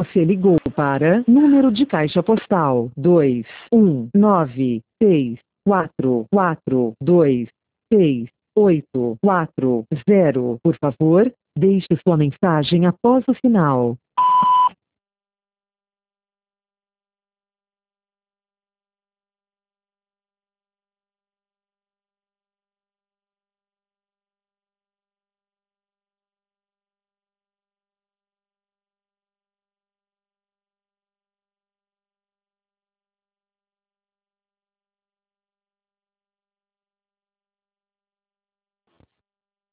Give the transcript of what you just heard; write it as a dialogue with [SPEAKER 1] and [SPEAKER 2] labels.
[SPEAKER 1] Você ligou para número de caixa postal 21964426840. Por favor, deixe sua mensagem após o sinal.